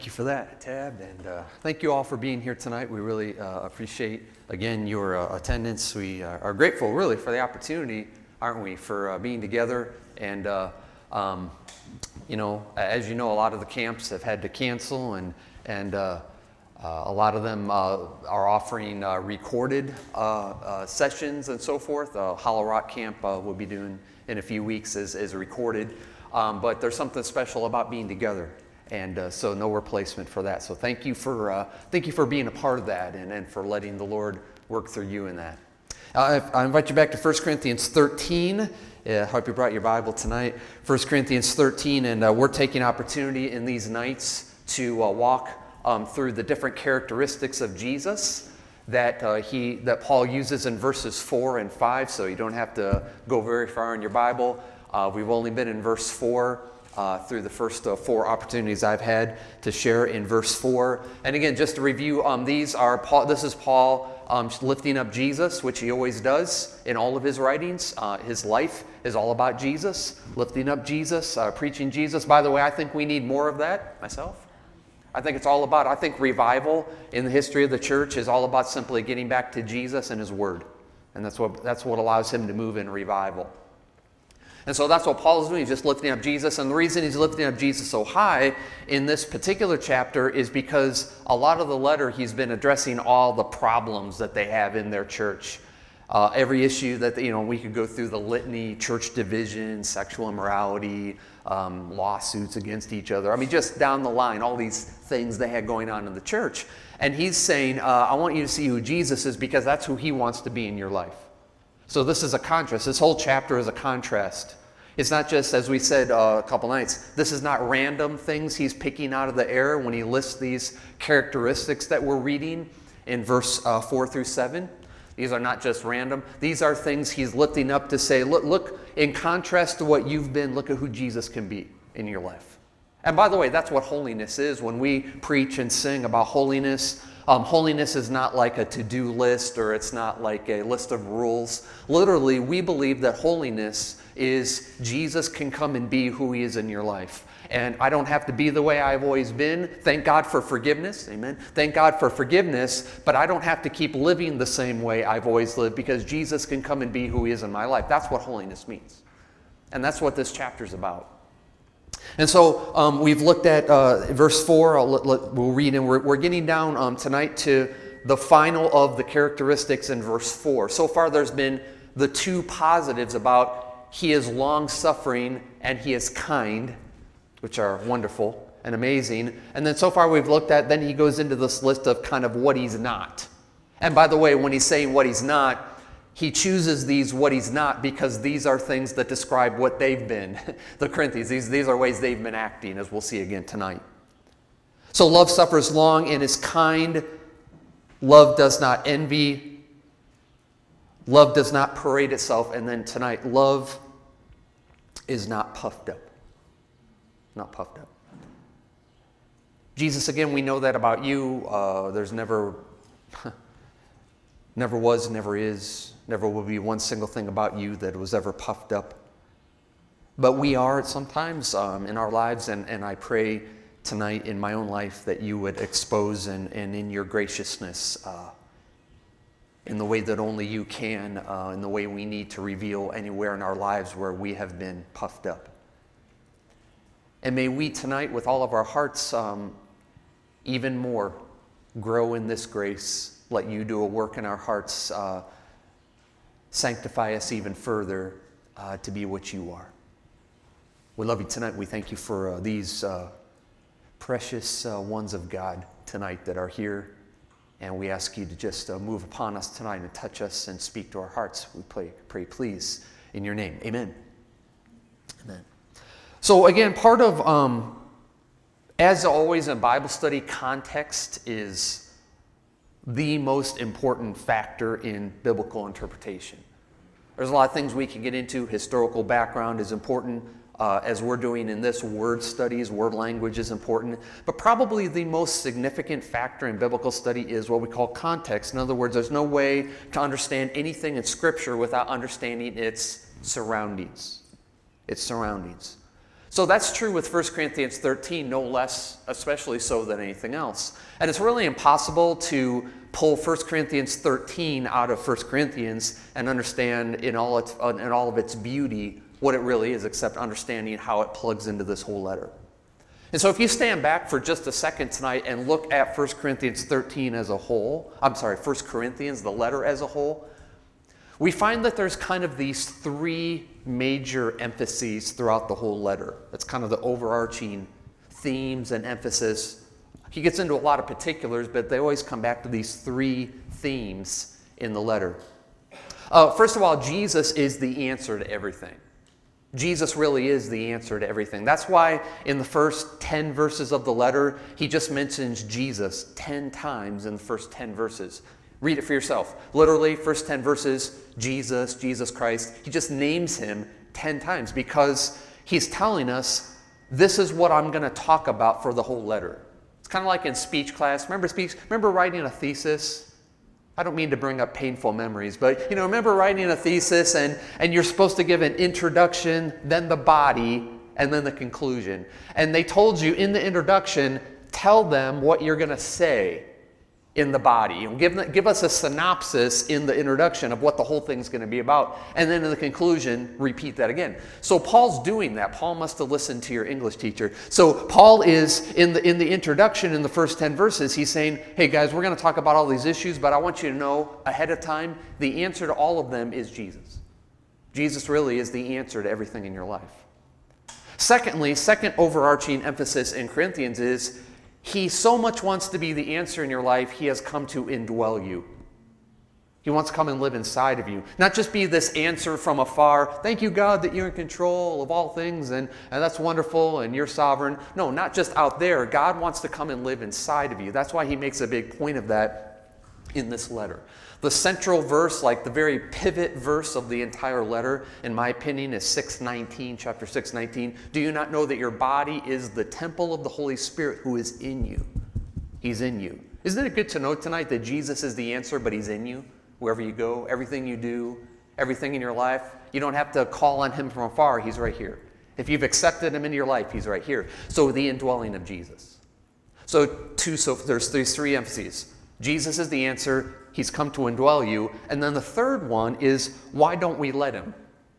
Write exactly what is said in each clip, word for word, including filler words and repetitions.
Thank you for that, Tab, and uh, thank you all for being here tonight. We really uh, appreciate, again, your uh, attendance. We uh, are grateful, really, for the opportunity, aren't we, for uh, being together. And, uh, um, you know, as you know, a lot of the camps have had to cancel, and, and uh, uh, a lot of them uh, are offering uh, recorded uh, uh, sessions and so forth. Uh, Hollow Rock Camp uh, will be doing in a few weeks is, is recorded. Um, but there's something special about being together. And uh, so no replacement for that. So thank you for uh, thank you for being a part of that and, and for letting the Lord work through you in that. Uh, I invite you back to First Corinthians thirteen. I uh, hope you brought your Bible tonight. First Corinthians thirteen, and uh, we're taking opportunity in these nights to uh, walk um, through the different characteristics of Jesus that uh, he that Paul uses in verses four and five. So you don't have to go very far in your Bible. Uh, we've only been in verse four. Uh, through the first uh, four opportunities I've had to share in verse four. And again, just to review, um, these are Paul. This is Paul um, lifting up Jesus, which he always does in all of his writings. Uh, his life is all about Jesus, lifting up Jesus, uh, preaching Jesus. By the way, I think we need more of that myself. I think it's all about, I think revival in the history of the church is all about simply getting back to Jesus and his word. And that's what, that's what allows him to move in revival. And so that's what Paul is doing. He's just lifting up Jesus. And the reason he's lifting up Jesus so high in this particular chapter is because a lot of the letter he's been addressing all the problems that they have in their church. Uh, every issue that, you know, we could go through the litany, church division, sexual immorality, um, lawsuits against each other. I mean, just down the line, all these things they had going on in the church. And he's saying, uh, I want you to see who Jesus is because that's who he wants to be in your life. So this is a contrast. This whole chapter is a contrast. It's not just, as we said uh, a couple nights, this is not random things he's picking out of the air when he lists these characteristics that we're reading in verse uh, four through seven. These are not just random. These are things he's lifting up to say, look, look, in contrast to what you've been, look at who Jesus can be in your life. And by the way, that's what holiness is. When we preach and sing about holiness, Um, holiness is not like a to-do list or it's not like a list of rules. Literally, we believe that holiness is Jesus can come and be who he is in your life. And I don't have to be the way I've always been. Thank God for forgiveness. Amen. Thank God for forgiveness. But I don't have to keep living the same way I've always lived because Jesus can come and be who he is in my life. That's what holiness means. And that's what this chapter is about. And so um, we've looked at uh, verse four. I'll let, let, we'll read, and we're, we're getting down um, tonight to the final of the characteristics in verse four. So far, there's been the two positives about he is long-suffering and he is kind, which are wonderful and amazing. And then so far we've looked at, then he goes into this list of kind of what he's not. And by the way, when he's saying what he's not, he chooses these what he's not because these are things that describe what they've been. The Corinthians, these, these are ways they've been acting, as we'll see again tonight. So love suffers long and is kind. Love does not envy. Love does not parade itself. And then tonight, love is not puffed up. Not puffed up. Jesus, again, we know that about you. Uh, there's never... Never was, never is, never will be one single thing about you that was ever puffed up. But we are sometimes um, in our lives, and, and I pray tonight in my own life that you would expose and, and in your graciousness, uh, in the way that only you can, uh, in the way we need to reveal anywhere in our lives where we have been puffed up. And may we tonight, with all of our hearts, um, even more grow in this grace. Let you do a work in our hearts, uh, sanctify us even further uh, to be what you are. We love you tonight. We thank you for uh, these uh, precious uh, ones of God tonight that are here. And we ask you to just uh, move upon us tonight and touch us and speak to our hearts. We pray, pray please, in your name. Amen. Amen. So again, part of, um, as always in Bible study, context is the most important factor in biblical interpretation. There's a lot of things we can get into. Historical background is important, uh, as we're doing in this. Word studies, word language is important. But probably the most significant factor in biblical study is what we call context. In other words, there's no way to understand anything in Scripture without understanding its surroundings. Its surroundings. So that's true with First Corinthians thirteen, no less, especially so than anything else. And it's really impossible to pull First Corinthians thirteen out of First Corinthians and understand in all, its, in all of its beauty what it really is, except understanding how it plugs into this whole letter. And so if you stand back for just a second tonight and look at First Corinthians thirteen as a whole, I'm sorry, First Corinthians, the letter as a whole, we find that there's kind of these three major emphases throughout the whole letter. That's kind of the overarching themes and emphasis. He gets into a lot of particulars, but they always come back to these three themes in the letter. Uh, first of all, Jesus is the answer to everything. Jesus really is the answer to everything. That's why in the first ten verses of the letter, he just mentions Jesus ten times in the first ten verses. Read it for yourself. Literally, first ten verses, Jesus, Jesus Christ. He just names him ten times because he's telling us, this is what I'm going to talk about for the whole letter. It's kind of like in speech class. Remember speech? Remember writing a thesis? I don't mean to bring up painful memories, but you know, remember writing a thesis and, and you're supposed to give an introduction, then the body, and then the conclusion. And they told you in the introduction, tell them what you're going to say in the body. You know, give, give us a synopsis in the introduction of what the whole thing's going to be about. And then in the conclusion, repeat that again. So Paul's doing that. Paul must have listened to your English teacher. So Paul is, in the, in the introduction in the first ten verses, he's saying, hey guys, we're going to talk about all these issues, but I want you to know ahead of time, the answer to all of them is Jesus. Jesus really is the answer to everything in your life. Secondly, second overarching emphasis in Corinthians is, he so much wants to be the answer in your life, he has come to indwell you. He wants to come and live inside of you. Not just be this answer from afar. Thank you, God, that you're in control of all things, and, and that's wonderful, and you're sovereign. No, not just out there. God wants to come and live inside of you. That's why he makes a big point of that in this letter. The central verse, like the very pivot verse of the entire letter, in my opinion, is six nineteen, chapter six nineteen. Do you not know that your body is the temple of the Holy Spirit who is in you? He's in you. Isn't it good to know tonight that Jesus is the answer, but he's in you? Wherever you go, everything you do, everything in your life, you don't have to call on him from afar. He's right here. If you've accepted him into your life, he's right here. So the indwelling of Jesus. So two, so there's these three emphases. Jesus is the answer. He's come to indwell you. And then the third one is, why don't we let him?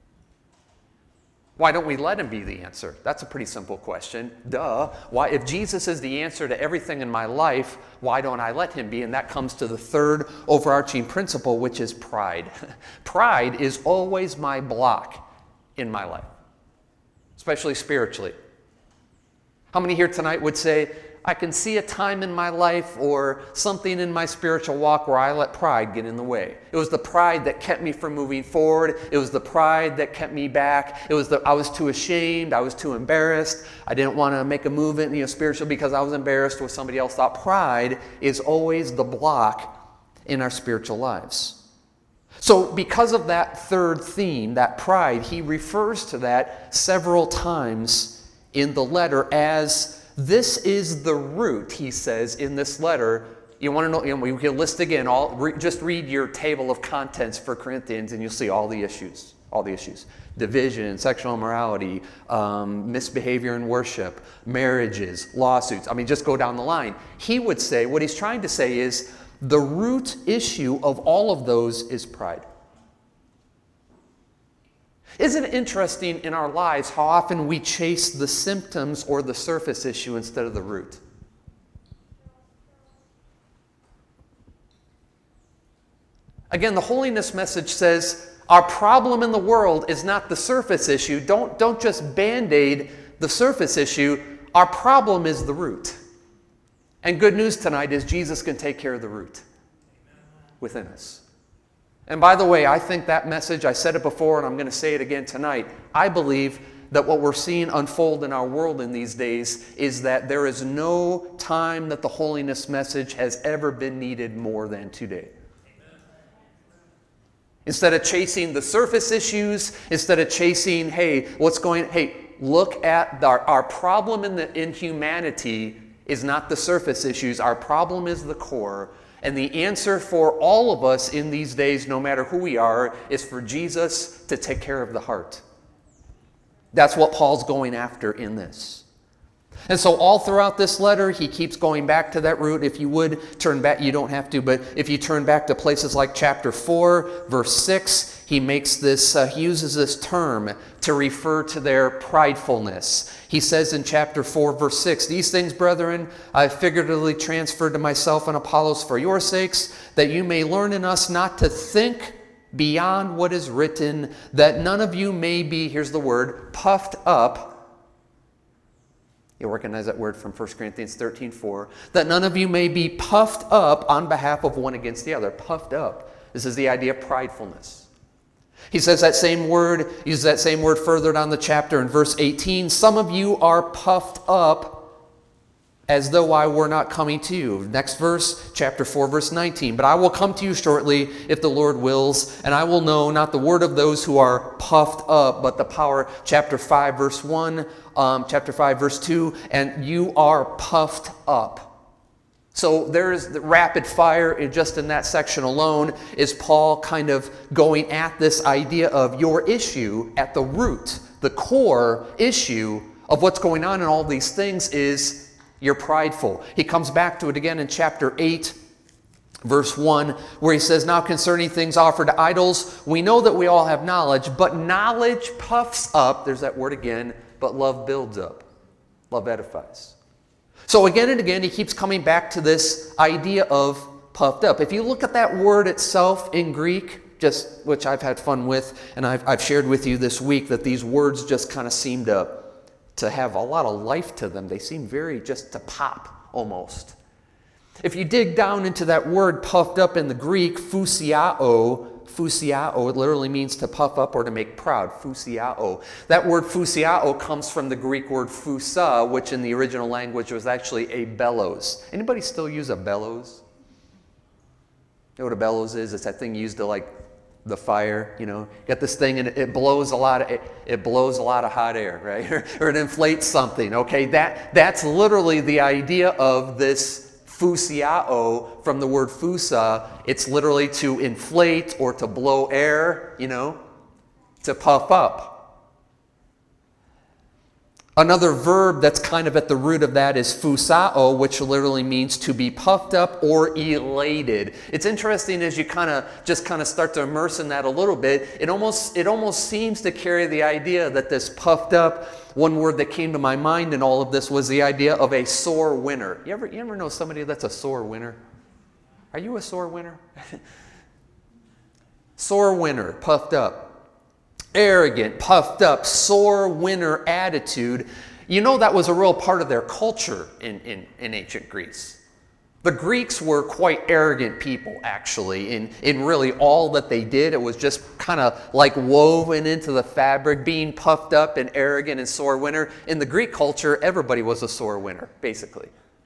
Why don't we let him be the answer? That's a pretty simple question. Duh. Why, if Jesus is the answer to everything in my life, why don't I let him be? And that comes to the third overarching principle, which is pride. Pride is always my block in my life, especially spiritually. How many here tonight would say, I can see a time in my life or something in my spiritual walk where I let pride get in the way. It was the pride that kept me from moving forward. It was the pride that kept me back. It was the I was too ashamed. I was too embarrassed. I didn't want to make a movement, you know, spiritual because I was embarrassed what somebody else thought. Pride is always the block in our spiritual lives. So because of that third theme, that pride, he refers to that several times in the letter as this is the root, he says in this letter. You want to know, you know, we can list again, all, re, just read your table of contents for Corinthians and you'll see all the issues, all the issues. Division, sexual immorality, um, misbehavior in worship, marriages, lawsuits. I mean, just go down the line. He would say, what he's trying to say is, the root issue of all of those is pride. Isn't it interesting in our lives how often we chase the symptoms or the surface issue instead of the root? Again, the holiness message says our problem in the world is not the surface issue. Don't, don't just band-aid the surface issue. Our problem is the root. And good news tonight is Jesus can take care of the root within us. And by the way, I think that message, I said it before and I'm going to say it again tonight, I believe that what we're seeing unfold in our world in these days is that there is no time that the holiness message has ever been needed more than today. Instead of chasing the surface issues, instead of chasing, hey, what's going, hey, look at our, our problem in, the, in humanity is not the surface issues. Our problem is the core. And the answer for all of us in these days, no matter who we are, is for Jesus to take care of the heart. That's what Paul's going after in this. And so all throughout this letter, he keeps going back to that root. If you would turn back, you don't have to, but if you turn back to places like chapter four, verse six, he makes this, uh, he uses this term to refer to their pridefulness. He says in chapter four, verse six, "These things, brethren, I figuratively transferred to myself and Apollos for your sakes, that you may learn in us not to think beyond what is written, that none of you may be," here's the word, "puffed up." You recognize that word from First Corinthians thirteen four. "That none of you may be puffed up on behalf of one against the other." Puffed up. This is the idea of pridefulness. He says that same word, uses that same word further down the chapter in verse eighteen. "Some of you are puffed up as though I were not coming to you." Next verse, chapter four, verse nineteen. "But I will come to you shortly, if the Lord wills, and I will know not the word of those who are puffed up, but the power." Chapter five, verse one, um, chapter five, verse two, "And you are puffed up." So there's the rapid fire just in that section alone is Paul kind of going at this idea of your issue at the root, the core issue of what's going on in all these things is you're prideful. He comes back to it again in chapter eight, verse one, where he says, "Now concerning things offered to idols, we know that we all have knowledge, but knowledge puffs up," there's that word again, "but love builds up." Love edifies. So again and again, he keeps coming back to this idea of puffed up. If you look at that word itself in Greek, just which I've had fun with, and I've, I've shared with you this week, that these words just kind of seem to to have a lot of life to them. They seem very just to pop almost. If you dig down into that word puffed up in the Greek, phusiao, phusiao, it literally means to puff up or to make proud, phusiao. That word phusiao comes from the Greek word phusa, which in the original language was actually a bellows. Anybody still use a bellows? You know what a bellows is? It's that thing used to like the fire, you know, you got this thing and it, it blows a lot of it, it blows a lot of hot air, right? or, or it inflates something. Okay, that that's literally the idea of this phusiao from the word phusa. It's literally to inflate or to blow air, you know, to puff up. Another verb that's kind of at the root of that is phusao, which literally means to be puffed up or elated. It's interesting as you kind of just kind of start to immerse in that a little bit. It almost it almost seems to carry the idea that this puffed up. One word that came to my mind in all of this was the idea of a sore winner. You ever you ever know somebody that's a sore winner? Are you a sore winner? Sore winner, puffed up. Arrogant, puffed up, sore winner attitude. You know that was a real part of their culture in, in, in ancient Greece. The Greeks were quite arrogant people, actually, in, in really all that they did. It was just kind of like woven into the fabric, being puffed up and arrogant and sore winner. In the Greek culture, everybody was a sore winner, basically.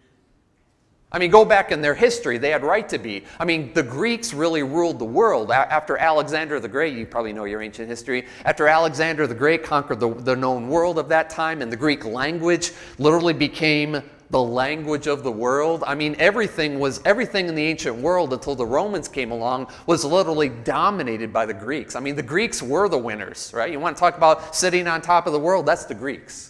I mean, go back in their history, they had right to be. I mean, the Greeks really ruled the world. After Alexander the Great, you probably know your ancient history, after Alexander the Great conquered the, the known world of that time, and the Greek language literally became the language of the world. I mean, everything was, everything in the ancient world until the Romans came along was literally dominated by the Greeks. I mean, the Greeks were the winners, right? You want to talk about sitting on top of the world, that's the Greeks.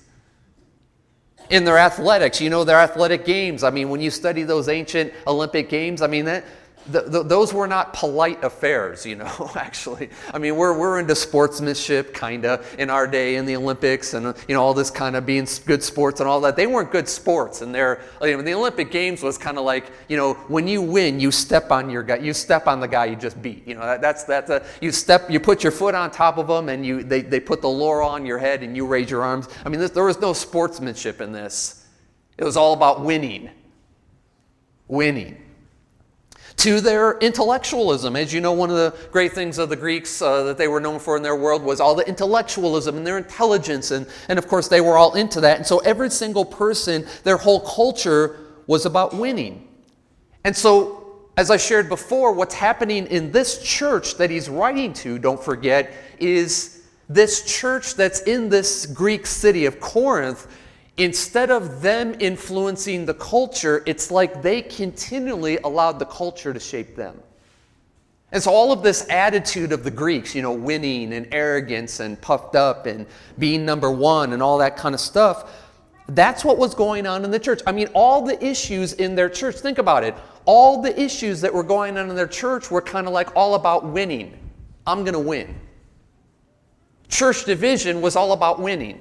In their athletics, you know, their athletic games. I mean, when you study those ancient Olympic games, I mean, that the, the, those were not polite affairs, you know, actually. I mean, we're we're into sportsmanship, kind of, in our day in the Olympics and, you know, all this kind of being good sports and all that. They weren't good sports. And they're, you know, the Olympic Games was kind of like, you know, when you win, you step on your guy, you step on the guy you just beat. You know, that, that's, that's a, you step, you put your foot on top of them and you they, they put the laurel on your head and you raise your arms. I mean, this, there was no sportsmanship in this. It was all about winning. Winning. To their intellectualism. As you know, one of the great things of the Greeks uh, that they were known for in their world was all the intellectualism and their intelligence. And, and of course, they were all into that. And so every single person, their whole culture was about winning. And so, as I shared before, what's happening in this church that he's writing to, don't forget, is this church that's in this Greek city of Corinth. Instead of them influencing the culture, it's like they continually allowed the culture to shape them. And so all of this attitude of the Greeks, you know, winning and arrogance and puffed up and being number one and all that kind of stuff, that's what was going on in the church. I mean, all the issues in their church, think about it, all the issues that were going on in their church were kind of like all about winning. I'm going to win. Church division was all about winning.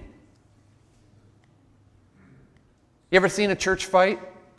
You ever seen a church fight?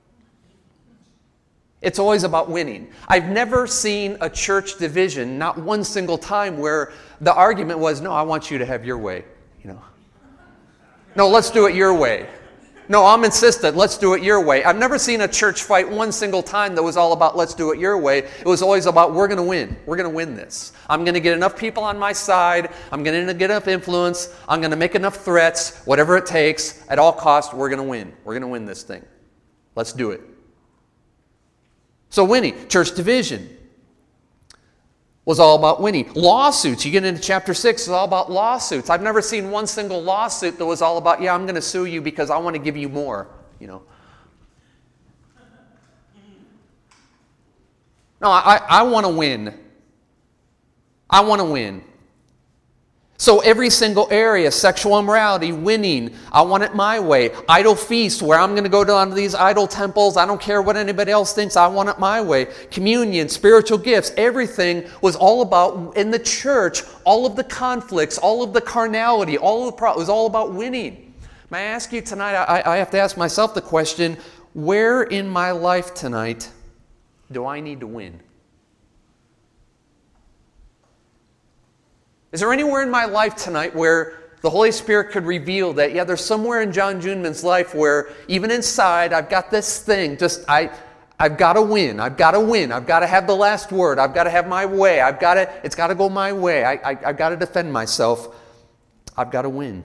It's always about winning. I've never seen a church division, not one single time, where the argument was, no, I want you to have your way. You know, no, let's do it your way. No, I'm insistent, let's do it your way. I've never seen a church fight one single time that was all about let's do it your way. It was always about we're going to win. We're going to win this. I'm going to get enough people on my side. I'm going to get enough influence. I'm going to make enough threats. Whatever it takes, at all costs, we're going to win. We're going to win this thing. Let's do it. So winning, church division was all about winning. Lawsuits, you get into chapter six, it's all about lawsuits. I've never seen one single lawsuit that was all about, yeah, I'm going to sue you because I want to give you more, you know. No, I, I want to win. I want to win. So every single area, sexual immorality, winning, I want it my way. Idol feast, where I'm going to go down to these idol temples. I don't care what anybody else thinks. I want it my way. Communion, spiritual gifts, everything was all about, in the church, all of the conflicts, all of the carnality, all of the pro- it was all about winning. May I ask you tonight, I, I have to ask myself the question, where in my life tonight do I need to win? Is there anywhere in my life tonight where the Holy Spirit could reveal that, yeah, there's somewhere in John Juneman's life where even inside I've got this thing, just I, I've got to win, I've got to win, I've got to have the last word, I've got to have my way, I've got to, it's got to go my way, I, I, I've got to defend myself, I've got to win.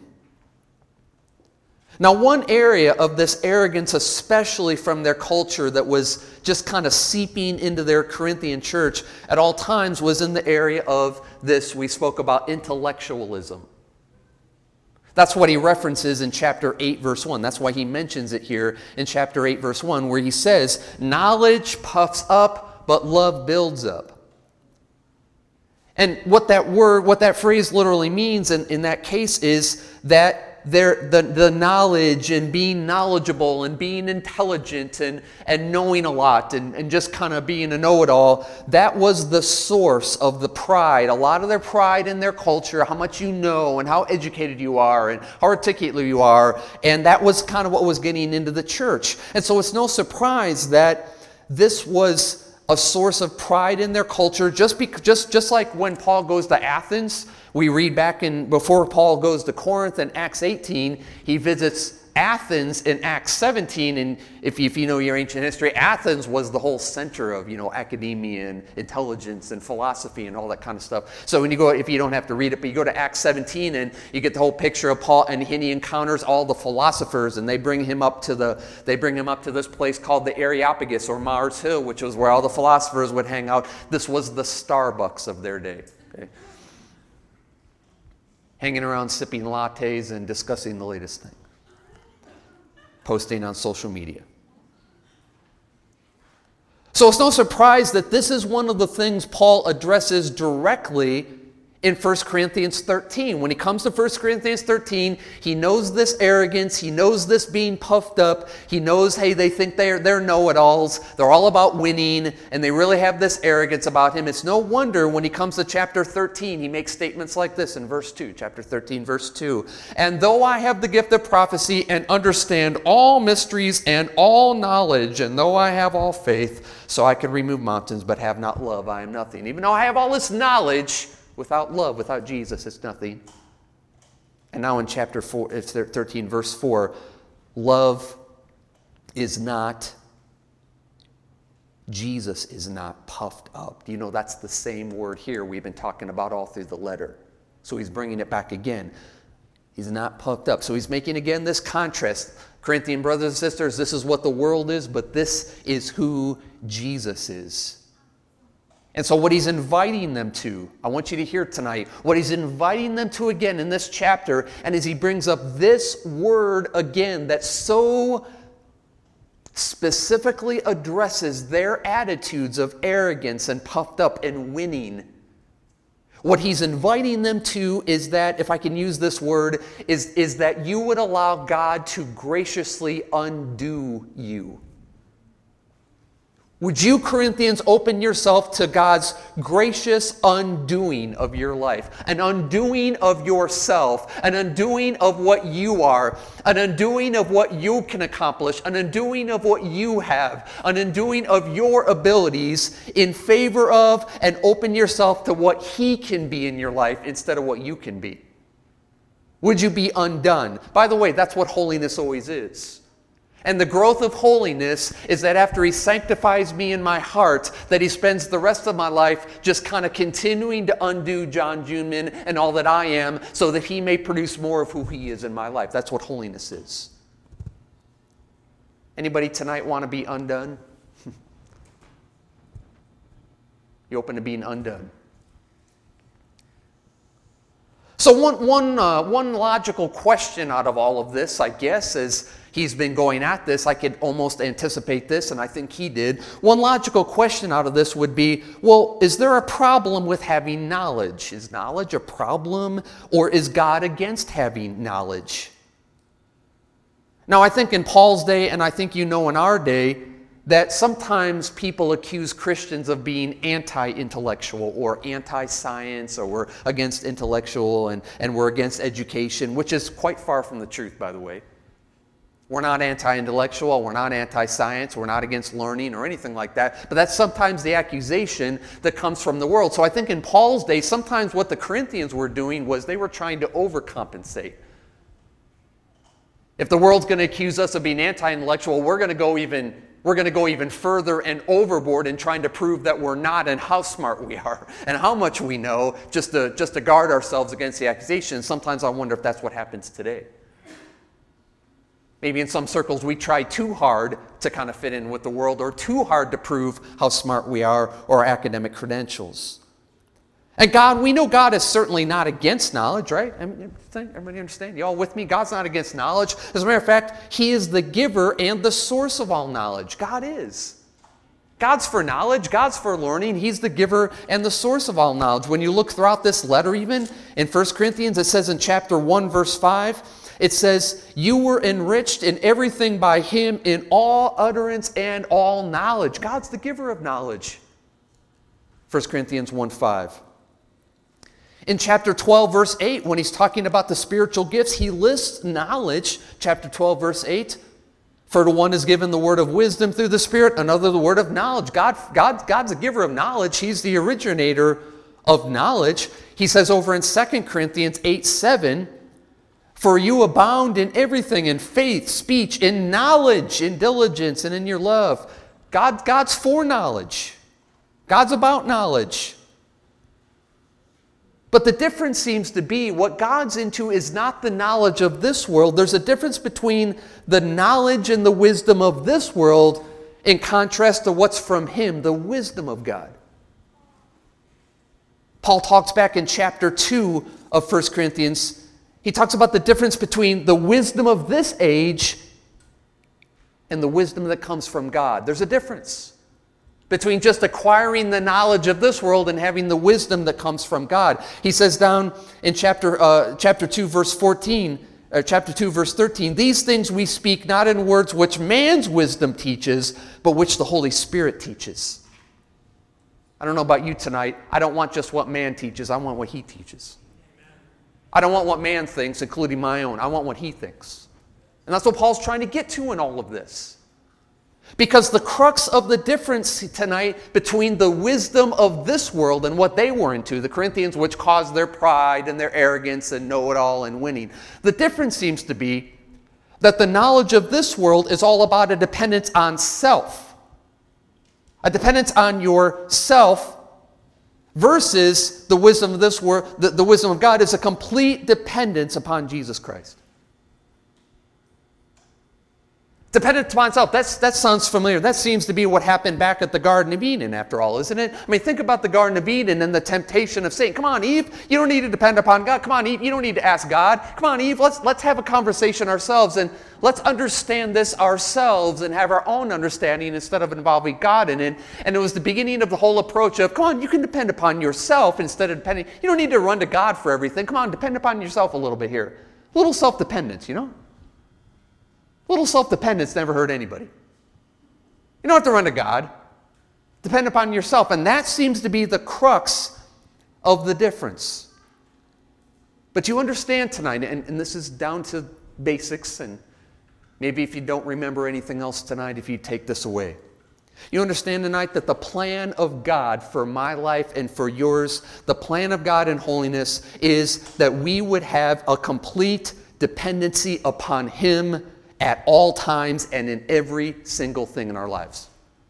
Now, one area of this arrogance, especially from their culture that was just kind of seeping into their Corinthian church at all times, was in the area of this, we spoke about intellectualism. That's what he references in chapter eight, verse one. That's why he mentions it here in chapter eight, verse one, where he says, knowledge puffs up, but love builds up. And what that word, what that phrase literally means in, in that case is that There, the, the knowledge and being knowledgeable and being intelligent and, and knowing a lot and, and just kind of being a know-it-all, that was the source of the pride. A lot of their pride in their culture, how much you know and how educated you are and how articulate you are. And that was kind of what was getting into the church. And so it's no surprise that this was a source of pride in their culture, just, because, just, just like when Paul goes to Athens. We read back in, before Paul goes to Corinth in Acts eighteen, he visits Athens in Acts seventeen, and if you, if you know your ancient history, Athens was the whole center of, you know, academia and intelligence and philosophy and all that kind of stuff. So when you go, if you don't have to read it, but you go to Acts seventeen and you get the whole picture of Paul, and he encounters all the philosophers, and they bring him up to the, they bring him up to this place called the Areopagus or Mars Hill, which was where all the philosophers would hang out. This was the Starbucks of their day. Okay? Hanging around sipping lattes and discussing the latest thing. Posting on social media. So it's no surprise that this is one of the things Paul addresses directly in First Corinthians thirteen. When he comes to First Corinthians thirteen, he knows this arrogance, he knows this being puffed up, he knows, hey, they think they're, they're know-it-alls, they're all about winning, and they really have this arrogance about him. It's no wonder when he comes to chapter thirteen, he makes statements like this in verse two, chapter thirteen, verse two. And though I have the gift of prophecy and understand all mysteries and all knowledge, and though I have all faith, so I can remove mountains, but have not love, I am nothing. Even though I have all this knowledge, without love, without Jesus, it's nothing. And now in chapter four, it's thirteen, verse four, love is not, Jesus is not puffed up. Do you know that's the same word here we've been talking about all through the letter? So he's bringing it back again. He's not puffed up. So he's making again this contrast. Corinthian brothers and sisters, this is what the world is, but this is who Jesus is. And so what he's inviting them to, I want you to hear tonight, what he's inviting them to again in this chapter, and as he brings up this word again that's so specifically addresses their attitudes of arrogance and puffed up and winning. What he's inviting them to is that, if I can use this word, is, is that you would allow God to graciously undo you. Would you, Corinthians, open yourself to God's gracious undoing of your life, an undoing of yourself, an undoing of what you are, an undoing of what you can accomplish, an undoing of what you have, an undoing of your abilities in favor of, and open yourself to what He can be in your life instead of what you can be? Would you be undone? By the way, that's what holiness always is. And the growth of holiness is that after He sanctifies me in my heart, that He spends the rest of my life just kind of continuing to undo John Juneman and all that I am so that He may produce more of who He is in my life. That's what holiness is. Anybody tonight want to be undone? You open to being undone. So one, one, uh, one logical question out of all of this, I guess, is he's been going at this. I could almost anticipate this, and I think he did. One logical question out of this would be, well, is there a problem with having knowledge? Is knowledge a problem, or is God against having knowledge? Now, I think in Paul's day, and I think you know in our day, that sometimes people accuse Christians of being anti-intellectual or anti-science, or we're against intellectual and, and we're against education, which is quite far from the truth, by the way. We're not anti-intellectual, we're not anti-science, we're not against learning or anything like that, but that's sometimes the accusation that comes from the world. So I think in Paul's day, sometimes what the Corinthians were doing was they were trying to overcompensate. If the world's going to accuse us of being anti-intellectual, we're going to go even We're going to go even further and overboard in trying to prove that we're not and how smart we are and how much we know, just to, just to guard ourselves against the accusation. Sometimes I wonder if that's what happens today. Maybe in some circles we try too hard to kind of fit in with the world, or too hard to prove how smart we are or our academic credentials. And God, we know God is certainly not against knowledge, right? Everybody understand? You all with me? God's not against knowledge. As a matter of fact, He is the giver and the source of all knowledge. God is. God's for knowledge. God's for learning. He's the giver and the source of all knowledge. When you look throughout this letter, even in First Corinthians, it says in chapter one, verse five, it says, you were enriched in everything by Him in all utterance and all knowledge. God's the giver of knowledge. First Corinthians one five. In chapter twelve, verse eight, when he's talking about the spiritual gifts, he lists knowledge. Chapter twelve, verse eight. For to one is given the word of wisdom through the Spirit, another the word of knowledge. God, God, God's a giver of knowledge. He's the originator of knowledge. He says over in Second Corinthians eight seven, for you abound in everything, in faith, speech, in knowledge, in diligence, and in your love. God, God's for knowledge. God's about knowledge. But the difference seems to be what God's into is not the knowledge of this world. There's a difference between the knowledge and the wisdom of this world in contrast to what's from Him, the wisdom of God. Paul talks back in chapter two of First Corinthians. He talks about the difference between the wisdom of this age and the wisdom that comes from God. There's a difference between just acquiring the knowledge of this world and having the wisdom that comes from God. He says down in chapter uh, chapter two, verse fourteen, or chapter two, verse thirteen, these things we speak not in words which man's wisdom teaches, but which the Holy Spirit teaches. I don't know about you tonight. I don't want just what man teaches. I want what He teaches. I don't want what man thinks, including my own. I want what He thinks. And that's what Paul's trying to get to in all of this. Because the crux of the difference tonight between the wisdom of this world and what they were into, the Corinthians, which caused their pride and their arrogance and know-it-all and winning, the difference seems to be that the knowledge of this world is all about a dependence on self. A dependence on yourself versus the wisdom of this world, the, the wisdom of God is a complete dependence upon Jesus Christ. Dependent upon self, that's, that sounds familiar. That seems to be what happened back at the Garden of Eden, after all, isn't it? I mean, think about the Garden of Eden and the temptation of Satan. Come on, Eve, you don't need to depend upon God. Come on, Eve, you don't need to ask God. Come on, Eve, let's, let's have a conversation ourselves, and let's understand this ourselves and have our own understanding instead of involving God in it. And it was the beginning of the whole approach of, come on, you can depend upon yourself instead of depending. You don't need to run to God for everything. Come on, depend upon yourself a little bit here. A little self-dependence, you know? A little self-dependence never hurt anybody. You don't have to run to God. Depend upon yourself. And that seems to be the crux of the difference. But you understand tonight, and, and this is down to basics, and maybe if you don't remember anything else tonight, if you take this away. You understand tonight that the plan of God for my life and for yours, the plan of God in holiness, is that we would have a complete dependency upon Him at all times and in every single thing in our lives.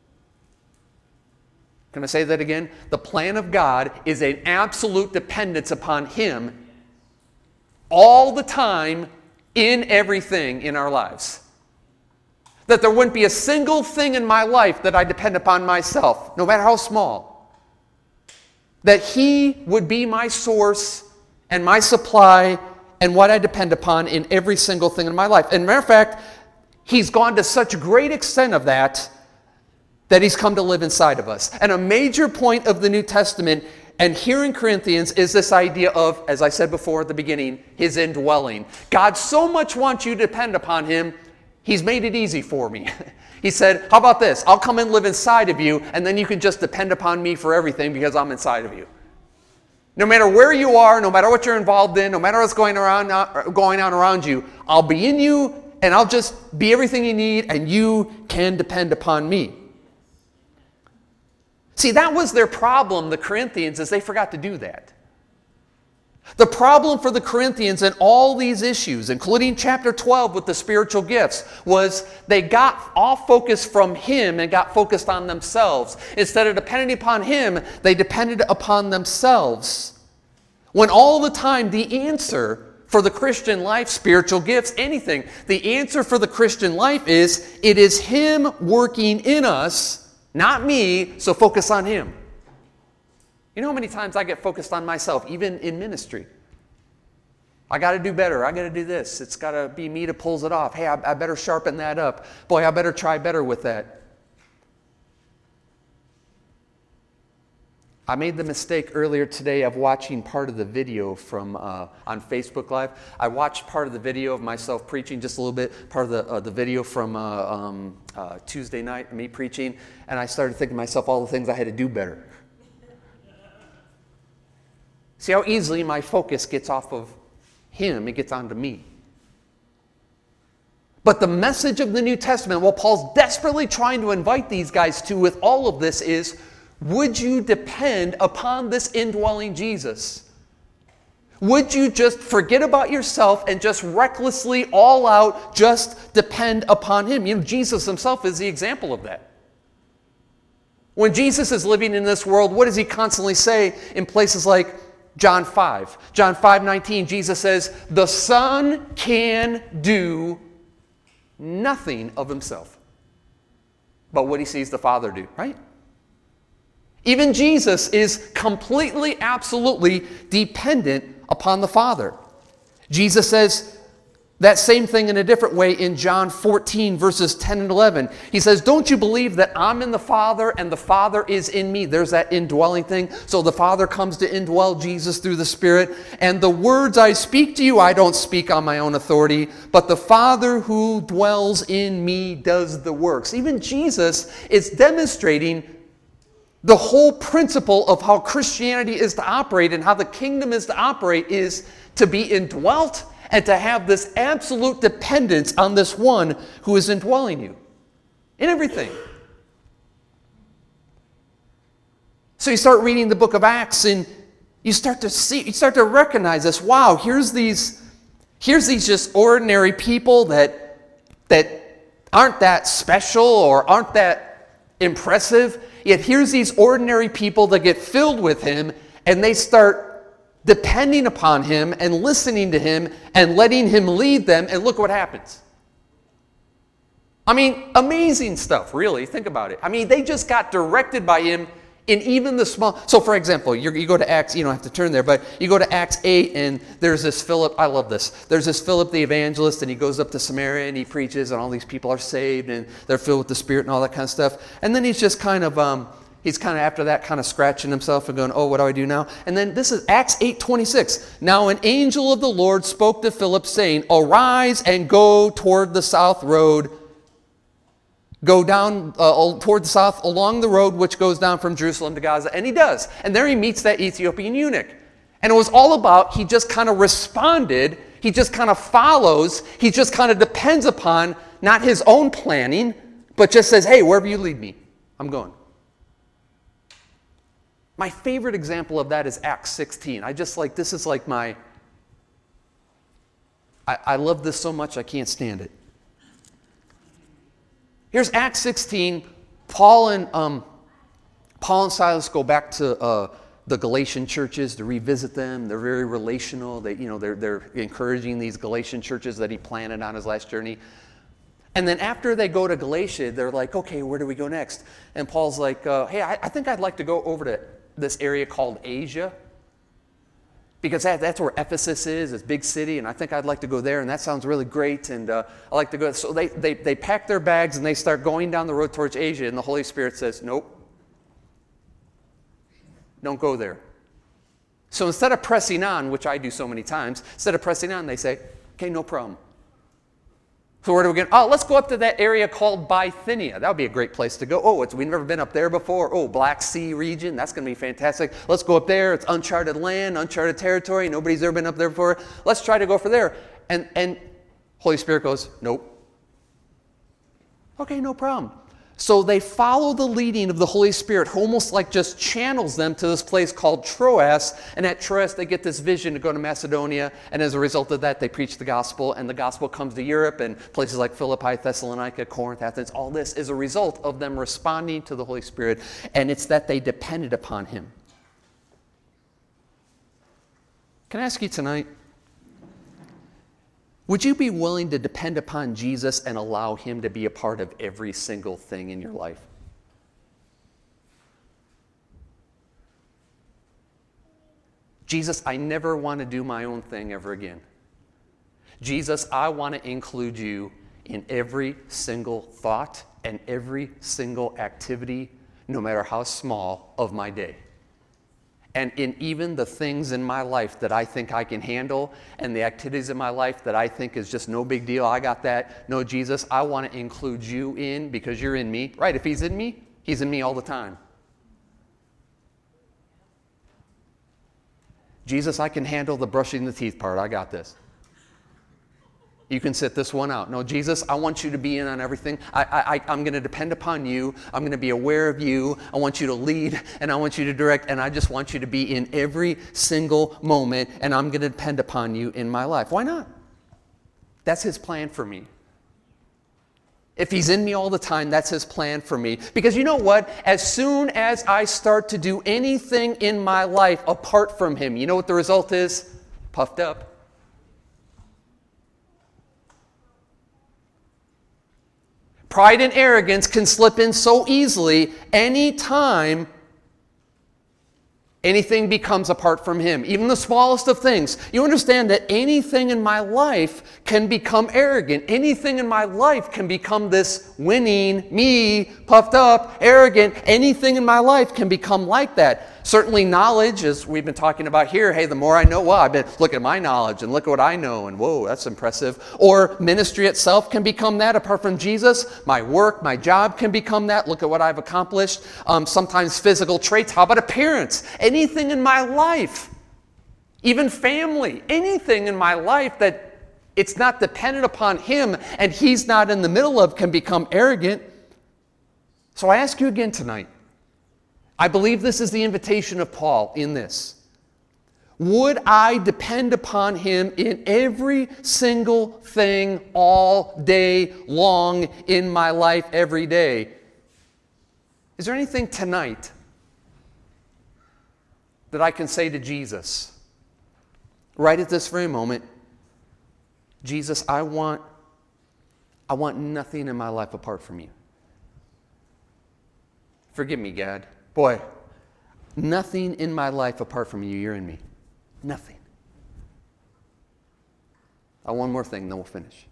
Can I say that again? The plan of God is an absolute dependence upon Him all the time in everything in our lives. That there wouldn't be a single thing in my life that I depend upon myself, no matter how small. That He would be my source and my supply and what I depend upon in every single thing in my life. And matter of fact, He's gone to such a great extent of that that He's come to live inside of us. And a major point of the New Testament, and here in Corinthians, is this idea of, as I said before at the beginning, His indwelling. God so much wants you to depend upon Him, He's made it easy for me. He said, how about this? I'll come and live inside of you, and then you can just depend upon me for everything because I'm inside of you. No matter where you are, no matter what you're involved in, no matter what's going around, going on around you, I'll be in you and I'll just be everything you need and you can depend upon me. See, that was their problem, the Corinthians, is they forgot to do that. The problem for the Corinthians in all these issues, including chapter twelve with the spiritual gifts, was they got off focus from Him and got focused on themselves. Instead of depending upon Him, they depended upon themselves. When all the time the answer for the Christian life, spiritual gifts, anything, the answer for the Christian life is, it is Him working in us, not me, so focus on Him. You know how many times I get focused on myself, even in ministry? I got to do better. I got to do this. It's got to be me that pulls it off. Hey, I, I better sharpen that up. Boy, I better try better with that. I made the mistake earlier today of watching part of the video from uh, on Facebook Live. I watched part of the video of myself preaching, just a little bit, part of the, uh, the video from uh, um, uh, Tuesday night, me preaching, and I started thinking to myself all the things I had to do better. See how easily my focus gets off of Him, it gets onto me. But the message of the New Testament, what Paul's desperately trying to invite these guys to with all of this is, would you depend upon this indwelling Jesus? Would you just forget about yourself and just recklessly, all out, just depend upon Him? You know, Jesus Himself is the example of that. When Jesus is living in this world, what does He constantly say in places like John five? John five nineteen, Jesus says, the Son can do nothing of Himself but what He sees the Father do, right? Even Jesus is completely, absolutely dependent upon the Father. Jesus says that same thing in a different way in John fourteen, verses ten and eleven. He says, don't you believe that I'm in the Father and the Father is in me? There's that indwelling thing. So the Father comes to indwell Jesus through the Spirit. And the words I speak to you, I don't speak on my own authority, but the Father who dwells in me does the works. Even Jesus is demonstrating the whole principle of how Christianity is to operate and how the kingdom is to operate is to be indwelt and to have this absolute dependence on this one who is indwelling you in everything. So you start reading the book of Acts and you start to see, you start to recognize this. Wow, here's these, here's these just ordinary people that, that aren't that special or aren't that impressive. Yet here's these ordinary people that get filled with Him and they start depending upon Him and listening to Him and letting Him lead them, and look what happens. I mean, amazing stuff, really. Think about it. I mean, they just got directed by him in even the small. So, for example, you're, you go to Acts, you don't have to turn there, but you go to Acts eight, and there's this Philip, I love this. There's this Philip the evangelist, and he goes up to Samaria, and he preaches, and all these people are saved, and they're filled with the Spirit and all that kind of stuff. And then he's just kind of, um, he's kind of after that, kind of scratching himself and going, oh, what do I do now? And then this is Acts eight twenty-six. Now an angel of the Lord spoke to Philip, saying, arise and go toward the south road. Go down uh, toward the south along the road which goes down from Jerusalem to Gaza. And he does. And there he meets that Ethiopian eunuch. And it was all about, he just kind of responded. He just kind of follows. He just kind of depends upon not his own planning, but just says, hey, wherever you lead me, I'm going. My favorite example of that is Acts sixteen. I just like, this is like my, I, I love this so much I can't stand it. Here's Acts sixteen. Paul and um, Paul and Silas go back to uh, the Galatian churches to revisit them. They're very relational. They, you know, they're they're encouraging these Galatian churches that he planted on his last journey. And then after they go to Galatia, they're like, okay, where do we go next? And Paul's like, uh, hey, I, I think I'd like to go over to this area called Asia, because that, that's where Ephesus is, this big city, and I think I'd like to go there, and that sounds really great, and uh, I like to go. So they, they, they pack their bags, and they start going down the road towards Asia, and the Holy Spirit says, nope, don't go there. So instead of pressing on, which I do so many times, instead of pressing on, they say, okay, no problem. So where do we go? Oh, let's go up to that area called Bithynia. That would be a great place to go. Oh, it's, we've never been up there before. Oh, Black Sea region. That's going to be fantastic. Let's go up there. It's uncharted land, uncharted territory. Nobody's ever been up there before. Let's try to go for there. And, and Holy Spirit goes, nope. Okay, no problem. So they follow the leading of the Holy Spirit, who almost like just channels them to this place called Troas. And at Troas, they get this vision to go to Macedonia. And as a result of that, they preach the gospel. And the gospel comes to Europe and places like Philippi, Thessalonica, Corinth, Athens. All this is a result of them responding to the Holy Spirit. And it's that they depended upon him. Can I ask you tonight, would you be willing to depend upon Jesus and allow him to be a part of every single thing in your life? Jesus, I never want to do my own thing ever again. Jesus, I want to include you in every single thought and every single activity, no matter how small, of my day. And in even the things in my life that I think I can handle and the activities in my life that I think is just no big deal, I got that. No, Jesus, I want to include you in because you're in me. Right, if he's in me, he's in me all the time. Jesus, I can handle the brushing the teeth part. I got this. You can sit this one out. No, Jesus, I want you to be in on everything. I, I, I'm going to depend upon you. I'm going to be aware of you. I want you to lead, and I want you to direct, and I just want you to be in every single moment, and I'm going to depend upon you in my life. Why not? That's his plan for me. If he's in me all the time, that's his plan for me. Because you know what? As soon as I start to do anything in my life apart from him, you know what the result is? Puffed up. Pride and arrogance can slip in so easily anytime anything becomes apart from him. Even the smallest of things. You understand that anything in my life can become arrogant. Anything in my life can become this winning, me, puffed up, arrogant. Anything in my life can become like that. Certainly knowledge, as we've been talking about here, hey, the more I know, well, I've been, look at my knowledge and look at what I know, and whoa, that's impressive. Or ministry itself can become that apart from Jesus. My work, my job can become that. Look at what I've accomplished. Um, sometimes physical traits. How about appearance? Anything in my life, even family, anything in my life that it's not dependent upon him and he's not in the middle of can become arrogant. So I ask you again tonight, I believe this is the invitation of Paul in this. Would I depend upon him in every single thing all day long in my life every day? Is there anything tonight that I can say to Jesus right at this very moment, Jesus, I want, I want nothing in my life apart from you. Forgive me, God. Boy, nothing in my life apart from you. You're in me. Nothing. Uh, one more thing, then we'll finish.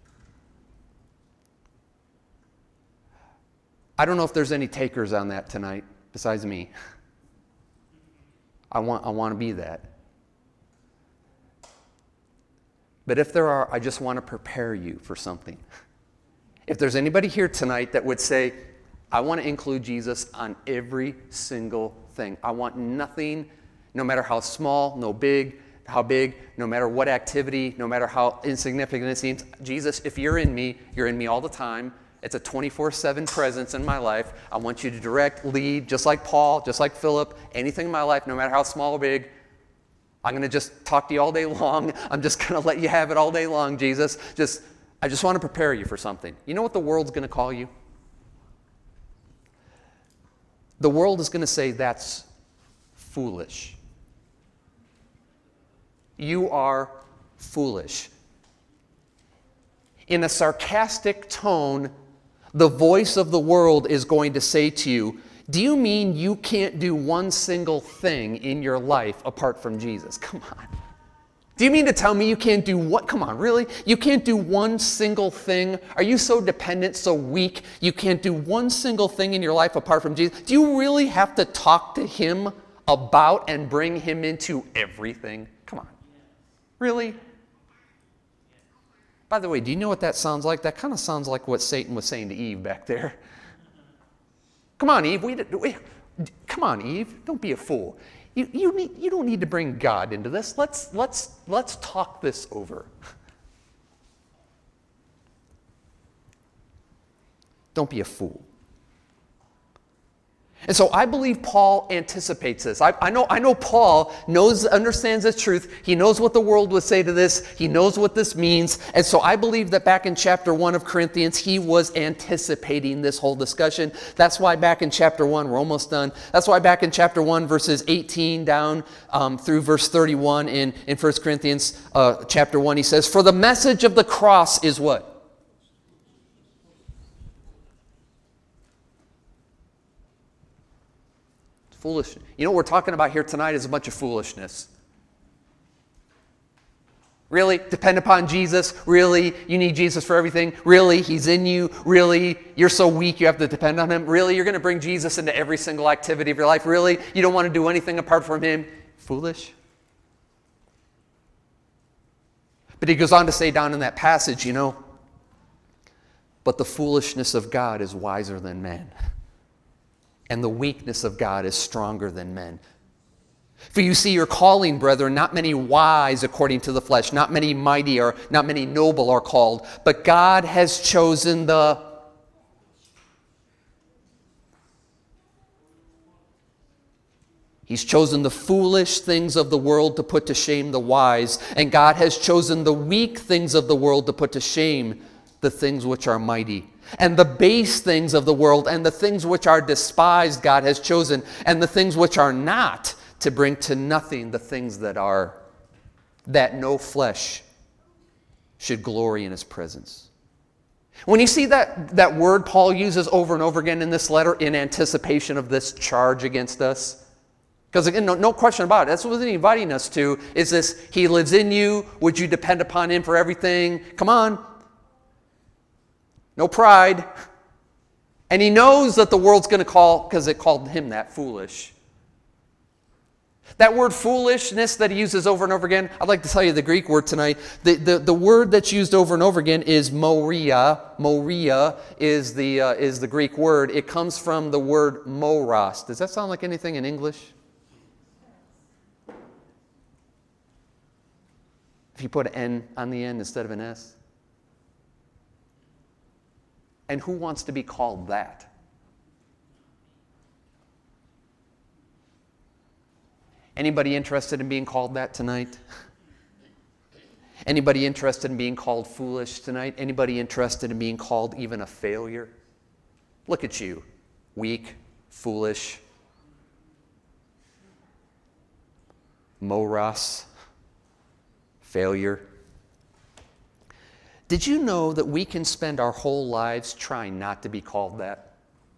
I don't know if there's any takers on that tonight besides me. I want, I want to be that. But if there are, I just want to prepare you for something. If there's anybody here tonight that would say, I want to include Jesus on every single thing. I want nothing, no matter how small, no big, how big, no matter what activity, no matter how insignificant it seems. Jesus, if you're in me, you're in me all the time. It's a twenty-four seven presence in my life. I want you to direct, lead, just like Paul, just like Philip, anything in my life, no matter how small or big. I'm going to just talk to you all day long. I'm just going to let you have it all day long, Jesus. Just, I just want to prepare you for something. You know what the world's going to call you? The world is going to say, that's foolish. You are foolish. In a sarcastic tone, the voice of the world is going to say to you, do you mean you can't do one single thing in your life apart from Jesus? Come on. Do you mean to tell me you can't do what? Come on, really? You can't do one single thing? Are you so dependent, so weak, you can't do one single thing in your life apart from Jesus? Do you really have to talk to him about and bring him into everything? Come on. Really? By the way, do you know what that sounds like? That kind of sounds like what Satan was saying to Eve back there. Come on, Eve. We, we, come on, Eve. Don't be a fool. You, you, need, you don't need to bring God into this. Let's, let's, let's talk this over. Don't be a fool. And so I believe Paul anticipates this. I, I know I know Paul knows, understands the truth. He knows what the world would say to this. He knows what this means. And so I believe that back in chapter one of Corinthians, he was anticipating this whole discussion. That's why back in chapter one, we're almost done. That's why back in chapter one, verses eighteen down um, through verse thirty-one in, in First Corinthians uh, chapter one, he says, for the message of the cross is what? Foolish. You know what we're talking about here tonight is a bunch of foolishness. Really? Depend upon Jesus? Really? You need Jesus for everything? Really? He's in you? Really? You're so weak you have to depend on him? Really? You're going to bring Jesus into every single activity of your life? Really? You don't want to do anything apart from him? Foolish. But he goes on to say down in that passage, you know, but the foolishness of God is wiser than man. And the weakness of God is stronger than men. For you see your calling, brethren, not many wise according to the flesh, not many mighty or not many noble are called, but God has chosen the He's chosen the foolish things of the world to put to shame the wise, and God has chosen the weak things of the world to put to shame the things which are mighty. And the base things of the world and the things which are despised God has chosen, and the things which are not, to bring to nothing the things that are, that no flesh should glory in his presence. When you see that, that word Paul uses over and over again in this letter in anticipation of this charge against us, because again, no, no question about it, that's what he's inviting us to, is this, he lives in you, would you depend upon him for everything? Come on. No pride. And he knows that the world's going to call, because it called him that, foolish. That word foolishness that he uses over and over again, I'd like to tell you the Greek word tonight. The, the, the word that's used over and over again is moria. Moria is the, uh, is the Greek word. It comes from the word moros. Does that sound like anything in English? If you put an N on the end instead of an S. And who wants to be called that? Anybody interested in being called that tonight? Anybody interested in being called foolish tonight? Anybody interested in being called even a failure? Look at you, weak, foolish, moros, failure. Did you know that we can spend our whole lives trying not to be called that?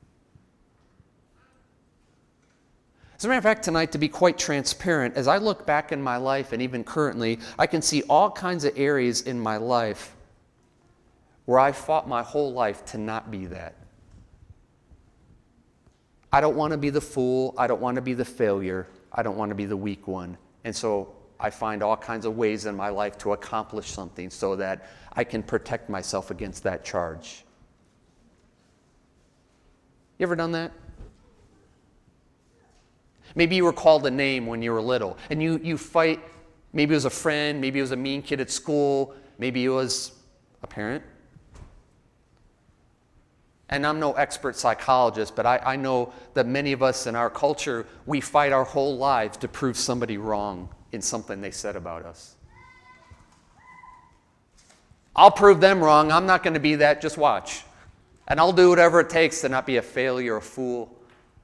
As a matter of fact, tonight, to be quite transparent, as I look back in my life and even currently, I can see all kinds of areas in my life where I fought my whole life to not be that. I don't want to be the fool. I don't want to be the failure. I don't want to be the weak one. And so I find all kinds of ways in my life to accomplish something so that I can protect myself against that charge. You ever done that? Maybe you were called a name when you were little, and you, you fight. Maybe it was a friend, maybe it was a mean kid at school, maybe it was a parent. And I'm no expert psychologist, but I, I know that many of us in our culture, we fight our whole lives to prove somebody wrong in something they said about us. I'll prove them wrong. I'm not going to be that. Just watch. And I'll do whatever it takes to not be a failure, a fool.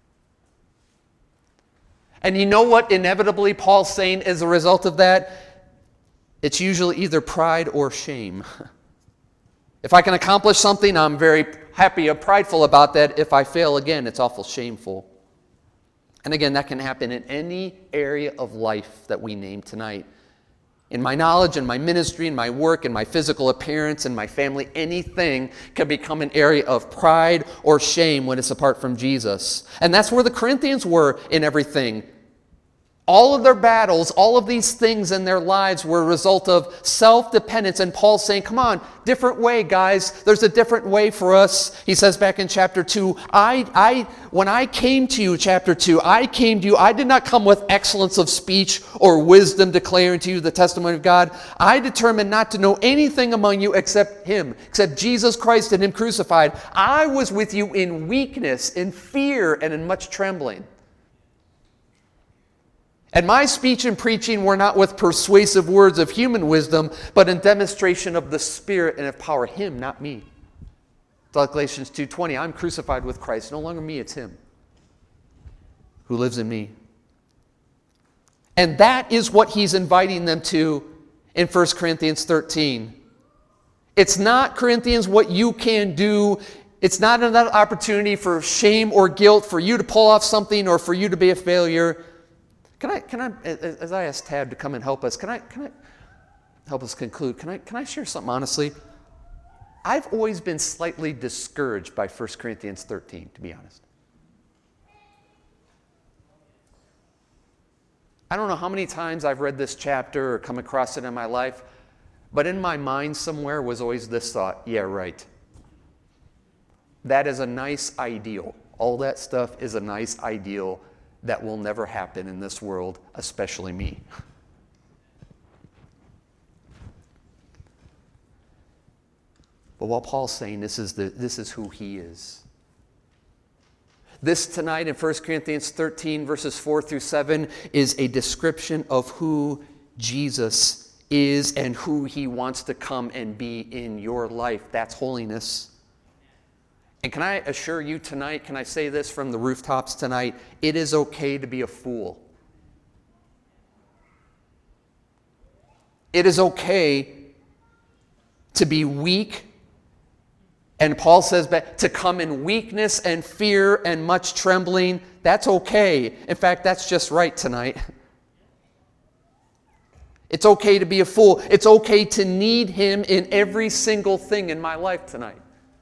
And you know what inevitably Paul's saying as a result of that? It's usually either pride or shame. If I can accomplish something, I'm very happy or prideful about that. If I fail again, it's awful shameful. And again, that can happen in any area of life that we name tonight. In my knowledge, in my ministry, in my work, in my physical appearance, in my family, anything can become an area of pride or shame when it's apart from Jesus. And that's where the Corinthians were in everything. All of their battles, all of these things in their lives were a result of self-dependence. And Paul's saying, come on, different way, guys. There's a different way for us. He says back in chapter two, I, I, when I came to you, chapter two, I came to you, I did not come with excellence of speech or wisdom declaring to you the testimony of God. I determined not to know anything among you except Him, except Jesus Christ and Him crucified. I was with you in weakness, in fear, and in much trembling. And my speech and preaching were not with persuasive words of human wisdom, but in demonstration of the Spirit and of power. Him, not me. Galatians two twenty, I'm crucified with Christ. No longer me, it's Him who lives in me. And that is what he's inviting them to in First Corinthians thirteen. It's not, Corinthians, what you can do. It's not another opportunity for shame or guilt for you to pull off something or for you to be a failure. Can I, can I, as I ask Tab to come and help us, can I, can I help us conclude? Can I, can I share something honestly? I've always been slightly discouraged by First Corinthians thirteen, to be honest. I don't know how many times I've read this chapter or come across it in my life, but in my mind somewhere was always this thought, yeah, right. That is a nice ideal. All that stuff is a nice ideal that will never happen in this world, especially me. But what Paul's saying, this is, the, this is who he is. This tonight in First Corinthians thirteen, verses four through seven, is a description of who Jesus is and who he wants to come and be in your life. That's holiness. And can I assure you tonight, can I say this from the rooftops tonight? It is okay to be a fool. It is okay to be weak. And Paul says to come in weakness and fear and much trembling. That's okay. In fact, that's just right tonight. It's okay to be a fool. It's okay to need him in every single thing in my life tonight.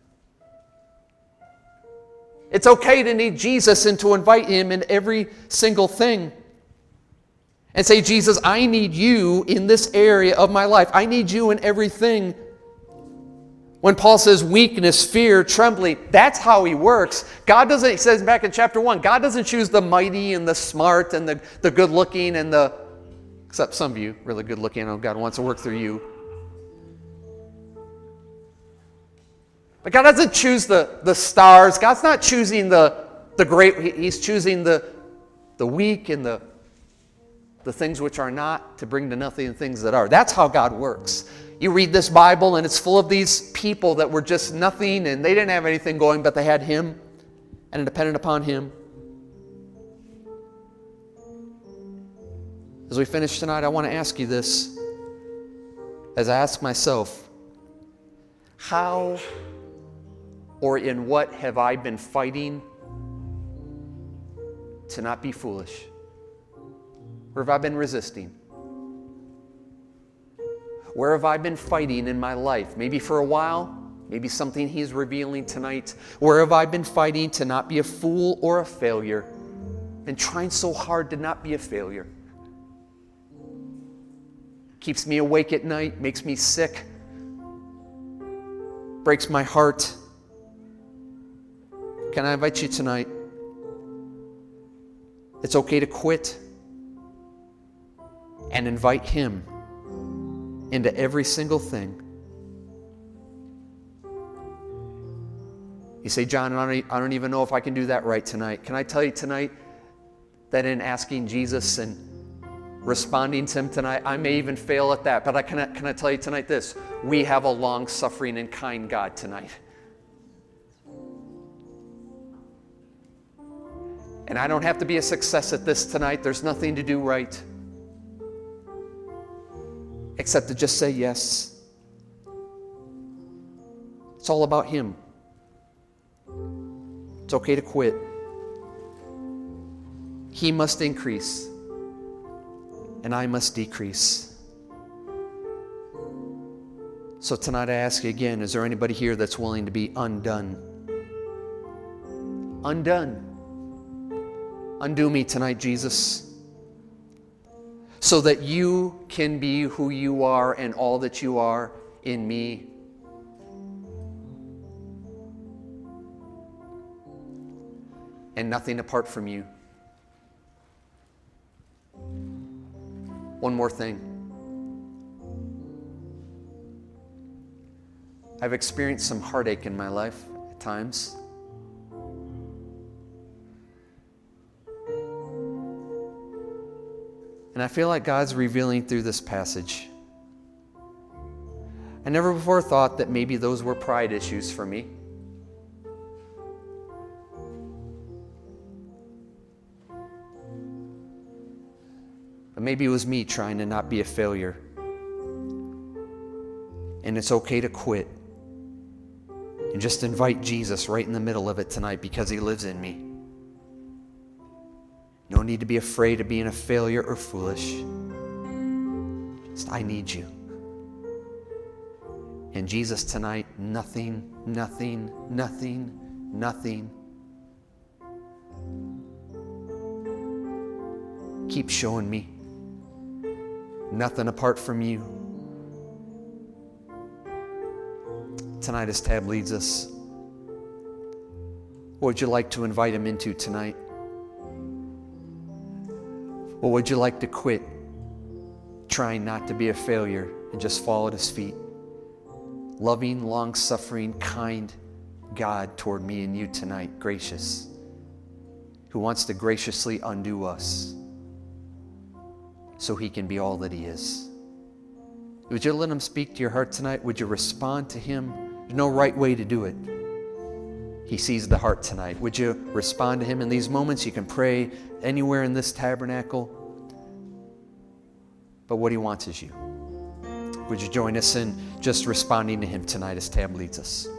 It's okay to need Jesus and to invite him in every single thing. And say, Jesus, I need you in this area of my life. I need you in everything. When Paul says weakness, fear, trembling, that's how he works. God doesn't, he says back in chapter one, God doesn't choose the mighty and the smart and the, the good looking and the, except some of you, really good looking. I know God wants to work through you. But God doesn't choose the, the stars. God's not choosing the, the great. He's choosing the, the weak and the, the things which are not to bring to nothing the things that are. That's how God works. You read this Bible and it's full of these people that were just nothing and they didn't have anything going, but they had him and it depended upon him. As we finish tonight, I want to ask you this. As I ask myself, How or in what have I been fighting to not be foolish? Where have I been resisting? Where have I been fighting in my life? Maybe for a while, maybe something He's revealing tonight. Where have I been fighting to not be a fool or a failure? Been trying so hard to not be a failure. Keeps me awake at night, makes me sick, breaks my heart. Can I invite you tonight? It's okay to quit and invite Him into every single thing. You say, John, I don't, I don't even know if I can do that right tonight. Can I tell you tonight that in asking Jesus and responding to Him tonight, I may even fail at that, but I can, can I tell you tonight this? We have a long-suffering and kind God tonight. And I don't have to be a success at this tonight. There's nothing to do right except to just say yes. It's all about Him. It's okay to quit. He must increase, and I must decrease. So tonight I ask you again, is there anybody here that's willing to be undone? Undone. Undo me tonight, Jesus, so that you can be who you are and all that you are in me. And nothing apart from you. One more thing. I've experienced some heartache in my life at times. And I feel like God's revealing through this passage. I never before thought that maybe those were pride issues for me. But maybe it was me trying to not be a failure. And it's okay to quit. And just invite Jesus right in the middle of it tonight because He lives in me. No need to be afraid of being a failure or foolish. Just, I need you. And Jesus tonight, nothing, nothing, nothing, nothing. Keep showing me. Nothing apart from you. Tonight as Tab leads us, what would you like to invite Him into tonight? Or would you like to quit trying not to be a failure and just fall at His feet? Loving, long-suffering, kind God toward me and you tonight, gracious, who wants to graciously undo us so He can be all that He is. Would you let Him speak to your heart tonight? Would you respond to Him? There's no right way to do it. He sees the heart tonight. Would you respond to Him in these moments? You can pray anywhere in this tabernacle. But what He wants is you. Would you join us in just responding to Him tonight as Tab leads us?